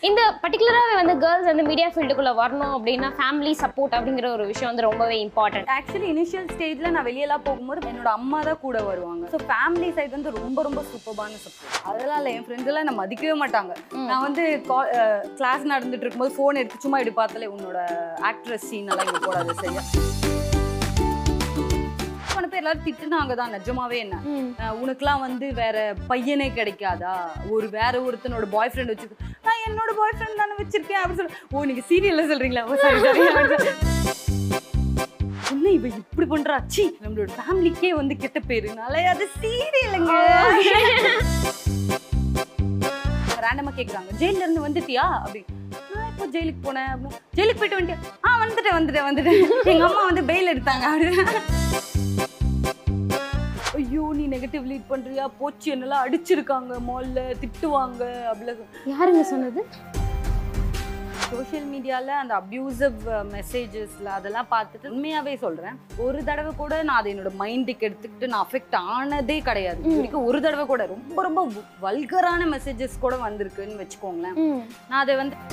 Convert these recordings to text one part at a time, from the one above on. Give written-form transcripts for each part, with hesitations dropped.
இந்த பர்టిక్యులராவே வந்து गर्ल्स வந்து மீடியா ஃபீல்டுக்குள்ள வரணும் அப்படினா ஃபேமிலி சப்போர்ட் அப்படிங்கற ஒரு விஷயம் வந்து ரொம்பவே இம்பார்ட்டன்ட். ஆக்சுவலி இனிஷியல் ஸ்டேஜ்ல நான் வெளியலாம் போகும்போது என்னோட அம்மா தான் கூட வருவாங்க. ஸோ ஃபேமிலி சைடு வந்து ரொம்ப சூப்பர்பான சப்போர்ட். அதெல்லாம் இல்லை, என் ஃப்ரெண்ட்ஸ் எல்லாம் நம்ம மதிக்கவே மாட்டாங்க. நான் வந்து கிளாஸ் நடந்துட்டு இருக்கும்போது ஃபோன் எடுத்து சும்மா இப்படி பார்த்தாலே உன்னோட ஆக்ட்ரஸ் சீன் எல்லாம் இங்கே போடாது சரியா. எல்லாரும் திட்டுனாங்க தான் நிஜமாவே. என்ன உனக்குலாம் வந்து வேற பையனே கிடைக்காதா, வேற ஒருத்தனோட பாய் ஃப்ரெண்ட் வச்சிருக்க. நான் என்னோட பாய் ஃப்ரெண்ட் தானே வச்சிருக்கேன் அப்படின்னு சொல்லி. ஓ நீங்க சீரியல்ல சொல்றீங்களா? என்ன இவ இப்படி பண்றா, சி நம்மளோட ஃபேமிலிக்கே வந்து கெட்ட பேருனால அது சீரியலுங்க. ரேண்டமா கேக்குறாங்க ஜெயில இருந்து வந்துட்டியா அப்படி. நான் இப்போ ஜெயிலுக்கு போனேன் அப்படின்னு. ஜெயிலுக்கு போயிட்டு வந்துட்டியா? வந்துட்டேன். எங்க அம்மா வந்து பெயில் எடுத்தாங்க அப்படின்னு. ஐயோ நீ நெகட்டிவ் லீட் பண்றியா, போச்சு என்னெல்லாம் அடிச்சிருக்காங்க, மால்ல திட்டுவாங்க அப்படி. யாருங்க சொன்னது? சோஷியல் மீடியால அந்த அபியூசிவ் மெசேஜஸ்ல அதெல்லாம் பார்த்துட்டு உண்மையாவே சொல்றேன், ஒரு தடவை கூட நான் அதை என்னோட மைண்டுக்கு எடுத்துக்கிட்டு நான் அஃபெக்ட் ஆனதே கிடையாது. இதுக்கு ஒரு தடவை கூட ரொம்ப வல்கரான மெசேஜஸ் கூட வந்திருக்குன்னு வச்சுக்கோங்களேன். நான் அதை வந்து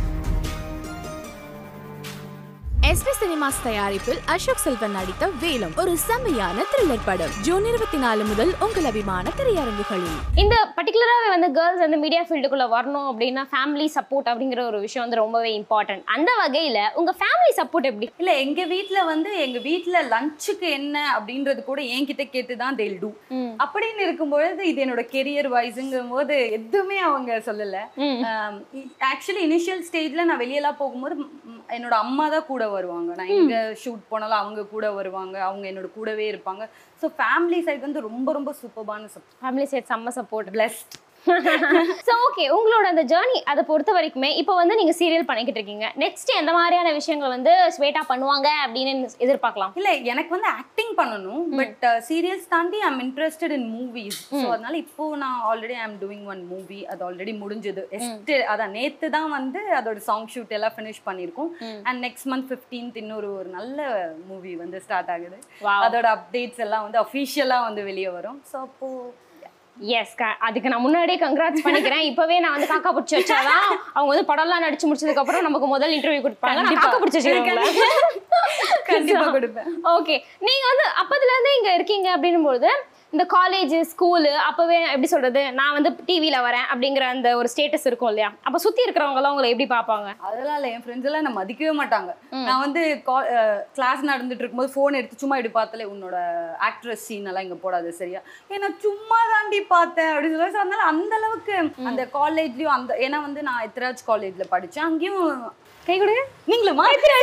எஸ்பி சினிமாஸ் தயாரிப்பில் அசோக் செல்வன் நடித்த வேலம் ஒரு செம்மையான த்ரில்லர் படம். ஜூன் 24 முதல் உங்கள் அபிமான திரையரங்குகளில். இந்த பர்టిక్యులராவே வந்து गर्ल्स வந்து மீடியா ஃபீல்டுக்குள்ள வரணும் அப்படினா ஃபேமிலி சப்போர்ட் அப்படிங்கற ஒரு விஷயம் வந்து ரொம்பவே இம்பார்ட்டன்ட். அந்த வகையில உங்க ஃபேமிலி சப்போர்ட் எப்படி? இல்ல எங்க வீட்ல லஞ்சுக்கு என்ன அப்படின்றது கூட என்கிட்ட கேட்டு தான் they'll do. அப்படின்னு இருக்கும்போது இது என்னோட கெரியர் வைஸ்ங்கும் போது எதுவுமே அவங்க சொல்லல. ஆக்சுவலி இனிஷியல் ஸ்டேஜ்ல நான் வெளியெல்லாம் போகும்போது என்னோட அம்மா தான் கூட வருவாங்க. நான் எங்க ஷூட் போனாலும் அவங்க கூட வருவாங்க, அவங்க என்னோட கூடவே இருப்பாங்க. ஸோ ஃபேமிலி சைடு வந்து ரொம்ப சூப்பர்பான சப்போர்ட். ஃபேமிலி சைடு செம்ம சப்போர்ட். பிளஸ்ட். சோ ஓகே, உங்களோட அந்த ஜர்னி அதை பொறுத்த வரைக்குமே இப்போ வந்து நீங்க சீரியல் பண்ணிக்கிட்டு இருக்கீங்க. நெக்ஸ்ட் எந்த மாதிரியான விஷயங்கள் வந்து ஸ்வேட்டா பண்ணுவாங்க அப்படின்னு எதிர்பார்க்கலாம்? இல்ல எனக்கு வந்து ஆக்டிங் பண்ணணும், பட் சீரியல்ஸ் தாண்டி I am interested in movies. So அதனால இப்போ நான் already I am doing one movie. அது ஆல்ரெடி முடிஞ்சது. அதான் நேத்து தான் வந்து அதோட சாங் ஷூட் எல்லாம் ஃபினிஷ் பண்ணிருக்கோம். அண்ட் நெக்ஸ்ட் மந்த் 15th இன்னொரு நல்ல மூவி வந்து ஸ்டார்ட் ஆகுது. அதோட அப்டேட்ஸ் எல்லாம் வந்து அஃபிஷியலா வந்து வெளியே வரும். ஸோ அப்போ எஸ், அதுக்கு நான் முன்னாடியே கங்க்ராட்ஸ் பண்ணிக்கிறேன். இப்பவே நான் வந்து காக்கா பிடிச்சி வச்சாதான் அவங்க வந்து படம்லாம் நடிச்சு முடிச்சதுக்கு அப்புறம் நமக்கு முதல் இன்டர்வியூ கொடுப்பாங்க. காக்கா பிடிச்சி கண்டிப்பா கொடுப்பேன். ஓகே, நீங்க வந்து அப்பத்துல இருந்தே இங்க இருக்கீங்க அப்படின்னும்போது இந்த காலேஜ் ஸ்கூலு அப்பவே எப்படி சொல்றது, நான் வந்து டிவில வரேன் அப்படிங்கிற அந்த ஒரு ஸ்டேட்டஸ் இருக்கும் இல்லையா? அப்ப சுத்தி இருக்கிறவங்க எல்லாம் உங்களை எப்படி பாப்பாங்க? அதெல்லாம் இல்ல, என் ஃப்ரெண்ட்ஸ் எல்லாம் நான் மதிக்கவே மாட்டாங்க. நான் வந்து கிளாஸ் நடந்துட்டு இருக்கும்போது போன் எடுத்து சும்மா இப்படி பார்த்தாலே உன்னோட ஆக்ட்ரஸ் சீன் எல்லாம் இங்க போடாது சரியா. ஏன்னா சும்மா தாண்டி பார்த்தேன் அப்படின்னு சொல்லி. அதனால அந்த அளவுக்கு அந்த காலேஜ்லயும் அந்த, ஏன்னா வந்து நான் எத்ராஜ் காலேஜ்ல படிச்சேன். அங்கேயும் கை கொடுங்க நீங்களும்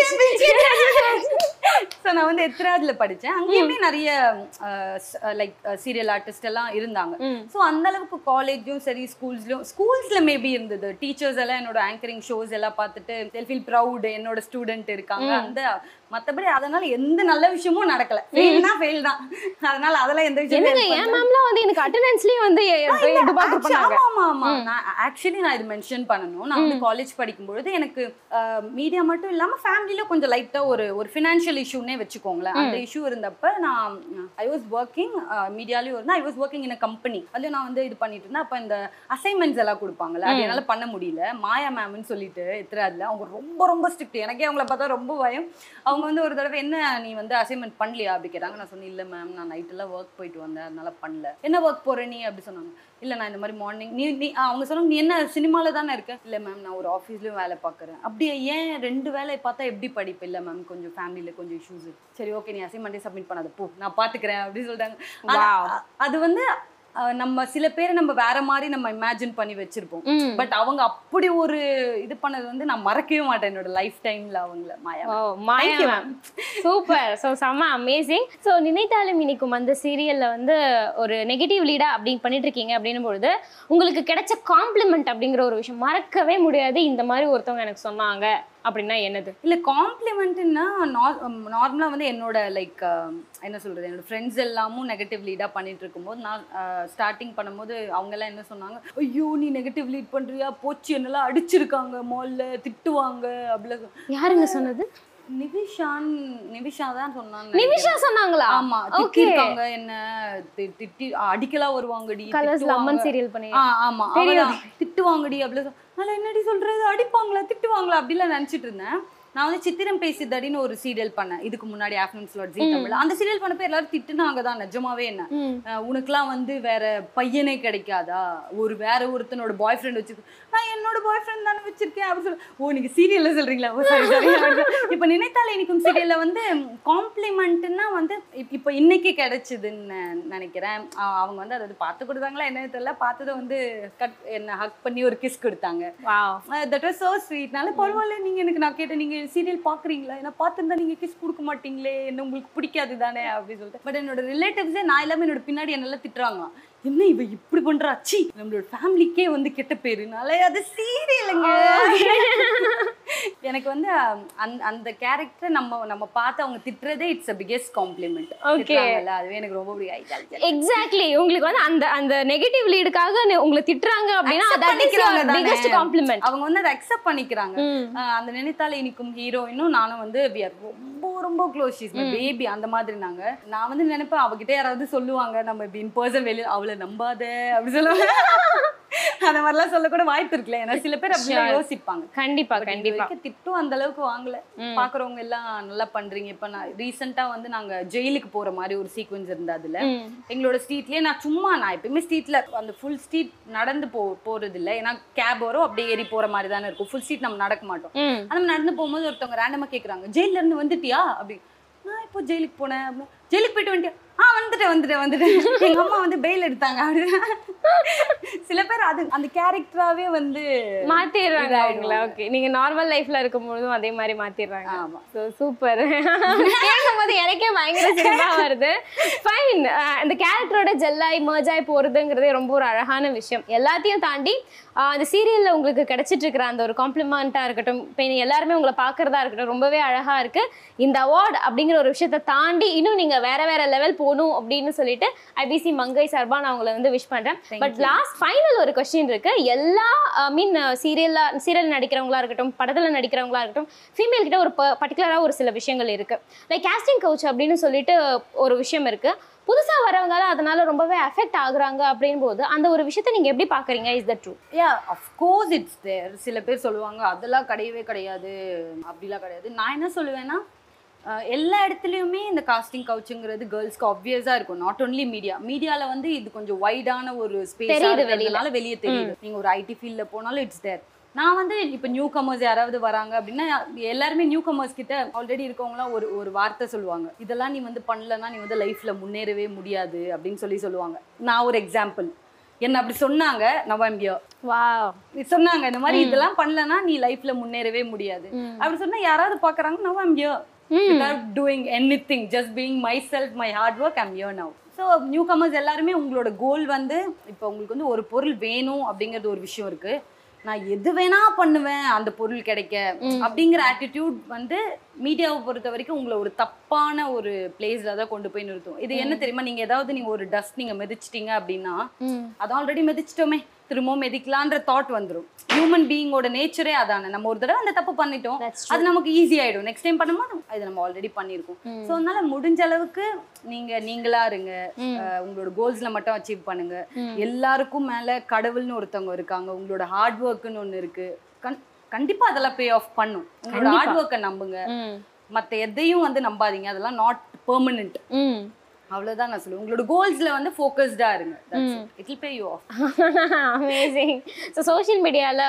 நான் வந்து எத்ராஜ்ல படிச்சேன். அங்கேயுமே நிறைய லைக் சீரியல் ஆர்டிஸ்ட் எல்லாம் இருந்தாங்க. ஸோ அந்த அளவுக்கு காலேஜும் சரி ஸ்கூல்ஸ்ல மேபி இருந்தது. டீச்சர்ஸ் எல்லாம் என்னோட ஆங்கரிங் ஷோஸ் எல்லாம் பார்த்துட்டு they feel proud என்னோட ஸ்டூடெண்ட் இருக்காங்க. அந்த மற்றபடி அதனால எந்த நல்ல விஷயமும் நடக்கல. ஃபெயில் தான். அதனால அதெல்லாம் எந்த விஷயமும் என் மேம்லாம் வந்து எனக்கு அட்டெண்டன்ஸ்லயே வந்து டிபார்ட் பண்ணாங்க. ஆமா நான் ஆக்சுவலி நான் இது மென்ஷன் பண்ணணும். நான் வந்து காலேஜ் படிக்கும்போது எனக்கு மீடியா மட்டும் இல்லாம ஃபேமிலில கொஞ்சம் லைட்டா ஒரு ஃபினான்ஷியல் இஷ்யூனே வச்சுக்கோங்களேன். அந்த இஷ்யூ இருந்தப்ப நான் ஐ வாஸ் ஒர்க்கிங் மீடியாலயும் இருந்தா. I was working in a company. அதுல நான் வந்து இது பண்ணிட்டு இருந்தேன். அப்ப இந்த அசைன்மெண்ட்ஸ் எல்லாம் கொடுப்பாங்கல்ல, அது என்னால பண்ண முடியல. மாயா மேம்னு சொல்லிட்டு எத்ராஜ்ல அவங்க ரொம்ப ஸ்ட்ரிக்ட். எனக்கே அவங்கள பார்த்தா ரொம்ப பயம். அவங்க வந்து ஒரு தடவை என்ன நீ வந்து அசைன்மெண்ட் பண்ணலையா அப்படி கேட்டாங்க. நான் சொன்னேன் இல்ல மேம், நான் நைட் எல்லாம் ஒர்க் போயிட்டு வந்தேன், அதனால பண்ணல. என்ன ஒர்க் போற நீ அப்படி சொன்னாங்க. இல்ல நான் இந்த மாதிரி மார்னிங் நீ அவங்க சொன்னாங்க நீ என்ன சினிமால தானே இருக்க. இல்ல மேம் நான் ஒரு ஆஃபீஸ்லயும் வேலை பார்க்குறேன். அப்படியே ஏன் 2 வேலை பார்த்தா எப்படி படிப்பு? இல்ல மேம் கொஞ்சம் ஃபேமிலியில கொஞ்சம் இஷ்யூஸ். சரி ஓகே, நீ அசைன்மெண்ட்டே சப்மிட் பண்ணாத போ, நான் பாத்துக்கிறேன் அப்படின்னு சொல்லிட்டாங்க. அது வந்து நம்ம சில பேரை நம்ம வேற மாதிரி நம்ம இமேஜின் பண்ணி வச்சிருப்போம். பட் அவங்க அப்படி ஒரு இது பண்ணது வந்து நான் மறக்கவே மாட்டேன் என்னோட லைஃப் டைம்ல. அவங்கள மாயா சூப்பர். ஸோ செம்ம அமேசிங். ஸோ நினைத்தாலும் இன்னைக்கும் அந்த சீரியல்ல வந்து ஒரு நெகட்டிவ் லீடா அப்படின்னு பண்ணிட்டு இருக்கீங்க அப்படின்னும் பொழுது உங்களுக்கு கிடைச்ச காம்ப்ளிமெண்ட் அப்படிங்கிற ஒரு விஷயம் மறக்கவே முடியாது, இந்த மாதிரி ஒருத்தவங்க எனக்கு சொன்னாங்க அப்படின்னா என்னது? இல்லை காம்ப்ளிமெண்ட்னா நார்மலாக வந்து என்னோட லைக் என்ன சொல்கிறது, என்னோட ஃப்ரெண்ட்ஸ் எல்லாமும் நெகட்டிவ் லீடாக பண்ணிட்டு இருக்கும்போது நான் ஸ்டார்டிங் பண்ணும்போது அவங்கெல்லாம் என்ன சொன்னாங்க, ஐயோ நீ நெகட்டிவ் லீட் பண்ணுறியா, போச்சு என்னெல்லாம் அடிச்சிருக்காங்க, மால்ல திட்டுவாங்க அப்படி. யாருங்க சொன்னது? நிவிஷா தான் சொன்னாங்க. நிவிஷா சொன்னாங்களா? ஆமா, திட்டிருக்காங்க என்ன, திட்டி அடிக்கலாம் வருவாங்கடி, கலர்ஸ் லெமன் சீரியல் பண்ணி. ஆமா திட்டுவாங்கடி அப்படி. அதனால என்னடி சொல்றது, அடிப்பாங்களா திட்டுவாங்களா அப்படிலாம் நினைச்சிட்டு இருந்தேன். நான் வந்து சித்திரம் பேசிதடின்னு ஒரு சீரியல் பண்ணேன் இதுக்கு முன்னாடி ஆஃப்டர்நூன் ஸ்லாட் ஜீ தமிழ்ல. அந்த சீரியல் பண்ணப்ப எல்லாரும் திட்டுனாங்க தான் நிஜமாவே. என்ன உனக்குலாம் வந்து வேற பையனே கிடைக்காதா, ஒரு வேற ஒருத்தனோட பாய் ஃப்ரெண்ட் வச்சிருக்க. நான் என்னோட பாய் ஃப்ரெண்ட் தானே வச்சிருக்கேன் அப்படின்னு சொல்லி, ஓ நீங்க சீரியல்ல சொல்றீங்களா, ஓ சரி சரி. இப்போ நினைத்தாலே இனிக்கும் சீரியல்ல வந்து காம்ப்ளிமெண்ட்னா வந்து இப்போ இன்னைக்கு கிடைச்சதுன்னு நினைக்கிறேன். அவங்க வந்து அதை பார்த்து கொடுத்தாங்களா என்ன தெரியல, பார்த்ததை வந்து என்ன ஹக் பண்ணி ஒரு கிஸ் கொடுத்தாங்க. That was so sweet. நல்ல பரவாயில்ல, நீங்க எனக்கு நான் கேட்டேன் நீங்க சீரியல் பாக்குறீங்களா, என்ன பார்த்துருந்தா நீங்க கிஸ் கொடுக்க மாட்டீங்களே, என்ன உங்களுக்கு பிடிக்காது தானே அப்படின்னு சொல்லிட்டு. பட் என்னோட ரிலேட்டிவ்ஸே நான் எல்லாமே என்னோட பின்னாடி என்னெல்லாம் திட்டுறாங்க, என்ன இவ இப்படி பண்றா, சி நம்மளோட ஃபேமிலிக்கே வந்து கெட்ட பேருனால அது சீரியலுங்க. எனக்கு வந்து அந்த கேரக்டர் நம்ம பார்த்து அவங்க திட்டுறதே இட்ஸ் a biggest compliment. அதுவே எனக்கு ரொம்ப பிடிக்கும். எக்ஸாக்ட்லி, உங்களுக்கு வந்து அந்த அந்த நெகட்டிவ் லீடுக்காக உங்களை திட்டுறாங்க அப்படின்னா அது biggest compliment. அவங்க வந்து அதை அக்செப்ட் பண்ணிக்கிறாங்க. அந்த நினைத்தாலே இனிக்கும் ஹீரோயினும் நானும் வந்து we are ரொம்ப ரொம்ப க்ளோஸ், ஷீஸ் மை பேபி அந்த மாதிரி. நான் வந்து நினைப்பேன் அவகிட்ட யாராவது சொல்லுவாங்க நம்ம இப்படி இன் பர்சன் வெளியே அவளை நம்பாத அப்படி சொல்லுவாங்க. அந்த மாதிரிலாம் சொல்ல கூட வாய்ப்பு இருக்குல்ல, ஏன்னா சில பேர் அப்படிலாம் யோசிப்பாங்க. கண்டிப்பா கண்டிப்பா. திட்டும் அந்த அளவுக்கு வாங்கல, பாக்குறவங்க எல்லாம் நல்லா பண்றீங்க. இப்ப நான் ரீசெண்டா வந்து நாங்க ஜெயிலுக்கு போற மாதிரி ஒரு சீக்வன்ஸ் இருந்தது. அதுல எங்களோட ஸ்ட்ரீட்லயே நான் எப்பயுமே ஸ்ட்ரீட்ல அந்த ஃபுல் ஸ்ட்ரீட் நடந்து போறது இல்லை, ஏன்னா கேப் வரும் அப்படியே ஏறி போற மாதிரி தானே இருக்கும். ஃபுல் ஸ்ட்ரீட் நம்ம நடக்க மாட்டோம். அந்த நடந்து போகும்போது ஒருத்தவங்க ரேண்டமா கேக்குறாங்க, ஜெயில இருந்து வந்துட்டியா அப்படி. நான் இப்போ ஜெயிலுக்கு போனேன். ஜெயிலுக்கு போயிட்டு வந்துட்டியா? வந்துட்டேன். எங்க அம்மா வந்து பெயில் எடுத்தாங்க அப்படின்னு. சில பேர் அது அந்த கேரக்டராவே வந்து மாத்திடுறாங்க அவங்கள. ஓகே, நீங்க நார்மல் லைஃப்ல இருக்கும்போதும் அதே மாதிரி மாத்திடுறாங்க. ஆமா, சூப்பர். கேட்கும்போது எனக்கே பயங்கர சிரிப்பா வருது. ஃபைன், அந்த கேரக்டரோட ஜெல்லாய் மர்ஜாய் போறதுங்கிறதே ரொம்ப ஒரு அழகான விஷயம். எல்லாத்தையும் தாண்டி அந்த சீரியல்ல உங்களுக்கு கிடைச்சிட்டு இருக்கிற அந்த ஒரு காம்ப்ளிமெண்டா இருக்கட்டும், இப்போ எல்லாருமே உங்களை பாக்குறதா இருக்கட்டும், ரொம்பவே அழகா இருக்கு. இந்த அவார்டு அப்படிங்கிற ஒரு விஷயத்தை தாண்டி இன்னும் நீங்க வேற லெவல் போகணும் அப்படின்னு சொல்லிட்டு ஐபிசி மங்கை சார்பா நான் உங்களை வந்து விஷ் பண்றேன். பட் லாஸ்ட் ஃபைனல் ஒரு கொஸ்டின் இருக்கு. எல்லா சீரியல் நடிக்கிறவங்களா இருக்கட்டும், படத்துல நடிக்கிறவங்களா இருக்கட்டும், ஃபீமேல் கிட்ட ஒரு பர்டிகுலரா ஒரு சில விஷயங்கள் இருக்கு. லைக் கேஸ்டிங் கவுச் அப்படின்னு சொல்லிட்டு ஒரு விஷயம் இருக்கு. புதுசா வரவங்க அதனால ரொம்பவே அஃபெக்ட் ஆகுறாங்க அப்படின் போது அந்த ஒரு விஷயத்தை நீங்க எப்படி பாக்குறீங்க? Is that true? Yeah, of course it's there. சில பேர் சொல்லுவாங்க அதெல்லாம் கிடையவே கிடையாது, அப்படிலாம் கிடையாது. நான் என்ன சொல்லுவேன்னா, எல்லா இடத்துலையுமே இந்த காஸ்டிங் கவுச்சுங்கிறது கேர்ள்ஸ்க்கு ஆப்வியஸாக இருக்கும். நாட் ஒன்லி மீடியாவில் வந்து இது கொஞ்சம் வைடான ஒரு ஸ்பேஸ் வெளியே தெரியுது. நீங்கள் ஒரு ஐடி ஃபீல்டில் போனாலும் இட்ஸ் தேர். நான் வந்து இப்போ நியூ கமர்ஸ் யாராவது வராங்க அப்படின்னா எல்லாருமே நியூ கமர்ஸ் கிட்ட ஆல்ரெடி இருக்கவங்களாம் ஒரு வார்த்தை சொல்லுவாங்க, இதெல்லாம் நீ வந்து பண்ணலன்னா நீ வந்து லைஃப்பில் முன்னேறவே முடியாது அப்படின்னு சொல்லுவாங்க. நான் ஒரு எக்ஸாம்பிள், என்ன அப்படி சொன்னாங்க. நவம்பியோ சொன்னாங்க இந்த மாதிரி இதெல்லாம் பண்ணலன்னா நீ லைஃப்ல முன்னேறவே முடியாது அப்படி சொன்னா யாராவது பாக்குறாங்க, நவம்பியோ without doing anything, just being myself, my hard work, I'm here now. So newcomers எல்லாருமே உங்களோட கோல் வந்து இப்போ உங்களுக்கு வந்து ஒரு பொருள் வேணும் அப்படிங்கிறது ஒரு விஷயம் இருக்கு. நான் எது வேணா பண்ணுவேன் அந்த பொருள் கிடைக்க அப்படிங்கிற ஆட்டிடியூட் வந்து மீடியாவை பொறுத்த வரைக்கும் உங்களை ஒரு தப்பான ஒரு பிளேஸ்ல தான் கொண்டு போய் நிறுத்தும். இது என்ன தெரியுமா, நீங்க ஏதாவது நீங்க ஒரு டஸ்ட் நீங்க மிதிச்சிட்டீங்க அப்படின்னா அது ஆல்ரெடி மிதிச்சிட்டோமே திரும்பவும் மிதிக்கலான்ற தாட் வந்துடும். ஹியூமன் பீயிங்கோட நேச்சரே அதானே. நம்ம ஒரு தடவை அந்த தப்பு பண்ணிட்டோம், அது நமக்கு ஈஸி ஆயிடும். நெக்ஸ்ட் டைம் பண்ணும்போது இது நம்ம ஆல்ரெடி பண்ணியிருக்கோம். ஸோ அதனால முடிஞ்ச அளவுக்கு நீங்களா இருங்க, உங்களோட கோல்ஸ்ல மட்டும் அச்சீவ் பண்ணுங்க. எல்லாருக்கும் மேல கடவுள்னு ஒருத்தவங்க இருக்காங்க, உங்களோட ஹார்ட் ஒர்க்னு ஒண்ணு இருக்கு. கண்டிப்பா அதெல்லாம் பே ஆஃப் பண்ணும். உங்களோட ஹார்ட் ஒர்க்கை நம்புங்க, மற்ற எதையும் வந்து நம்பாதீங்க, அதெல்லாம் நாட் பெர்மனன்ட். அவ்வளவுதான் நான் சொல்லுவேன். உங்களோட கோல்ஸ்ல வந்து ஃபோக்கஸ்டா இருங்க, it will pay you off. Amazing. So social மீடியாவில்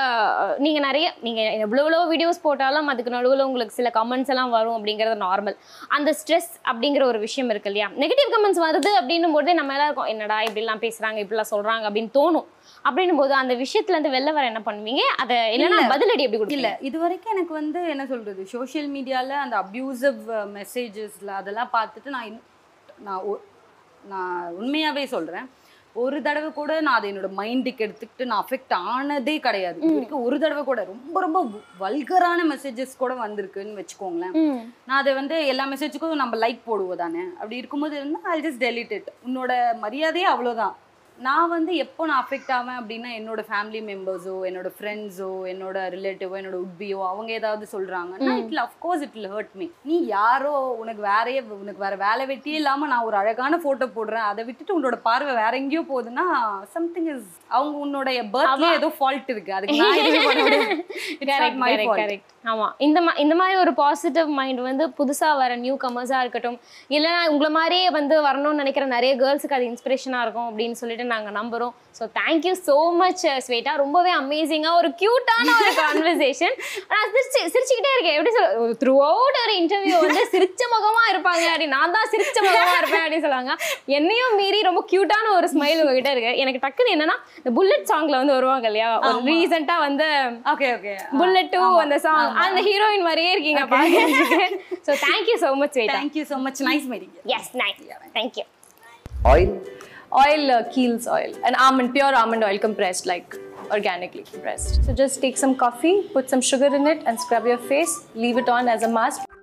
நீங்கள் எவ்வளோ வீடியோஸ் போட்டாலும் அதுக்கு நடுவில் உங்களுக்கு சில கமெண்ட்ஸ் எல்லாம் வரும் அப்படிங்கிறது நார்மல். அந்த ஸ்ட்ரெஸ் அப்படிங்கிற ஒரு விஷயம் இருக்கு இல்லையா, நெகட்டிவ் கமெண்ட்ஸ் வருது அப்படின்னும் போதே நம்ம எல்லாம் இருக்கோம், என்னடா இப்படிலாம் பேசுகிறாங்க இப்படிலாம் சொல்கிறாங்க அப்படின்னு தோணும். அப்படின்னும் போது அந்த விஷயத்துலேருந்து வெளில வர என்ன பண்ணுவீங்க? அதை இல்லைன்னா பதிலடி எப்படி கொடுக்கல? இது வரைக்கும் எனக்கு வந்து என்ன சொல்றது, சோஷியல் மீடியாவில் அந்த அப்யூசிவ் மெசேஜஸ்ல அதெல்லாம் பார்த்துட்டு நான் உண்மையாகவே சொல்கிறேன், ஒரு தடவை கூட நான் அதை என்னோட மைண்டுக்கு எடுத்துக்கிட்டு நான் அஃபெக்ட் ஆனதே கிடையாது. இது வரைக்கும் ஒரு தடவை கூட ரொம்ப ரொம்ப வல்கரான மெசேஜஸ் கூட வந்திருக்குன்னு வச்சுக்கோங்களேன். நான் அதை வந்து எல்லா மெசேஜுக்கும் நம்ம லைக் போடுவோம் தானே, அப்படி இருக்கும்போது இருந்தால் ஐ ஜஸ்ட் டெலிட் இட். உன்னோட மரியாதையே அவ்வளோதான், நான் வந்து எப்போ நான் அஃபெக்ட் ஆவேன் அப்படின்னா என்னோட ஃபேமிலி மெம்பர்ஸோ என்னோட ஃப்ரெண்ட்ஸோ என்னோட ரிலேட்டிவோ என்னோட உட்பியோ அவங்க ஏதாவது சொல்றாங்கன்னா இட்ல of course it will hurt me. நீ யாரோ உனக்கு வேற வேலை வெட்டியே இல்லாம நான் ஒரு அழகான போட்டோ போடுறேன் அதை விட்டுட்டு உன்னோட பார்வை வேற எங்கேயோ போகுதுன்னா சம்திங் இஸ் அவங்க உன்னோட பர்த்ல ஏதோ ஃபால்ட் இருக்கு. அதுக்கு நான் எதுவுமே பண்ண முடியாது. கரெக்ட். ஆமா இந்த மாதிரி ஒரு பாசிட்டிவ் மைண்ட் வந்து புதுசா வர நியூ கமர்ஸா இருக்கட்டும் இல்லைன்னா உங்களை மாதிரியே வந்து வரணும்னு நினைக்கிற நிறைய கேர்ள்ஸுக்கு அது இன்ஸ்பிரேஷனா இருக்கும் அப்படின்னு சொல்லிட்டு நாங்க நம்புறோம். So thank you so much Shweta. ரொம்பவே அமேசிங்கா ஒரு கியூட்டான ஒரு கான்வர்சேஷன். நான் சிரிச்சுக்கிட்டே இருக்கேன். எப்படி சொல்ல த்ரூ அவுட் ஒரு இன்டர்வியூ வந்து சிரிச்ச முகமா இருப்பாங்க அப்படி நான் தான் சிரிச்ச முகமா இருப்பேன் அப்படின்னு சொல்லுவாங்க. என்னையும் மீறி ரொம்ப கியூட்டான ஒரு ஸ்மைல் உங்ககிட்ட இருக்கு. எனக்கு டக்குன்னு என்னன்னா இந்த புல்லட் சாங்ல வந்து வருவாங்க இல்லையா ஒரு ரீசெண்டா வந்து புல்லட் 2 அந்த சாங் அந்த ஹீரோயின் மாதிரியே இருக்கீங்க பாருங்க. So thank you so much Shweta. Thank you so much. Nice meeting you. Yes nice. Thank you. Oil, Kiehl's oil, and pure almond oil compressed, like organically compressed. So just take some coffee, put some sugar in it and scrub your face, leave it on as a mask.